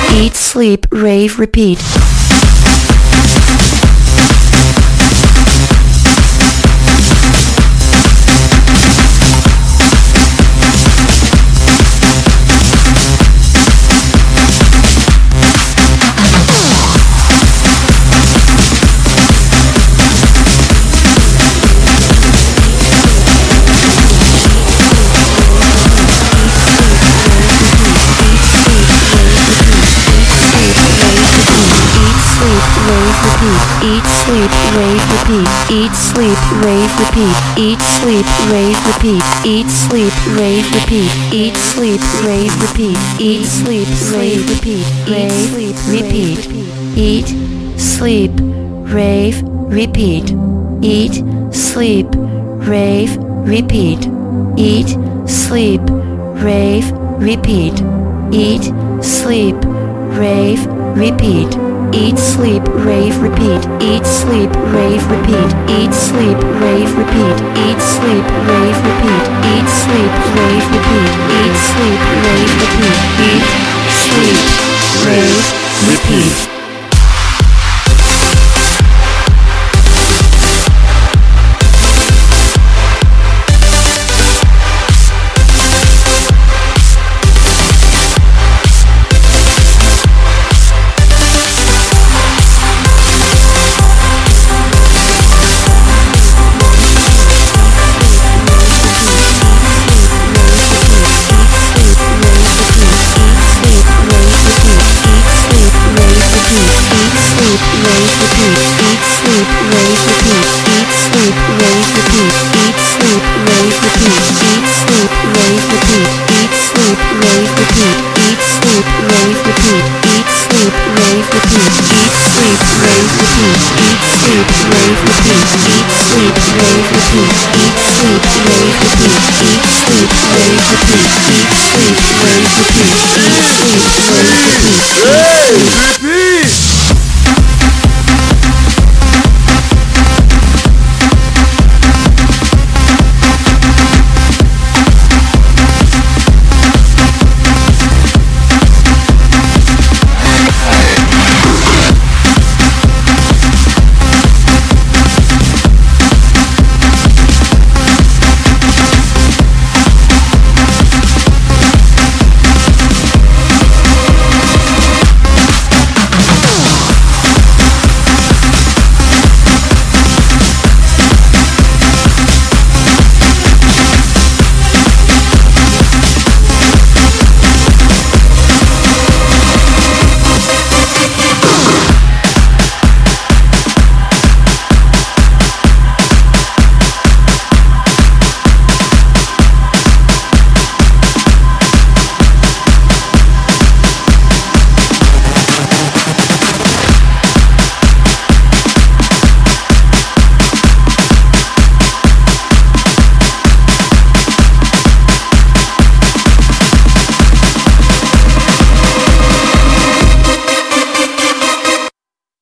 Eat, sleep, rave, repeat. Eat, sleep, rave, repeat. Eat, sleep, rave, repeat. Eat, sleep, rave, repeat. Eat, sleep, rave, repeat. Eat, sleep, rave, repeat. Eat, sleep, rave, repeat. Rave, repeat. Eat, sleep, rave, repeat. Eat, sleep, rave, repeat. Eat, sleep, rave, repeat. Eat, sleep, rave, repeat. Eat, sleep, rave, repeat. Eat, sleep, rave, repeat. Eat, sleep, rave, repeat. Eat, sleep, rave, repeat. Eat, sleep, rave, repeat. Eat, sleep, rave, repeat. Eat, sleep, rave,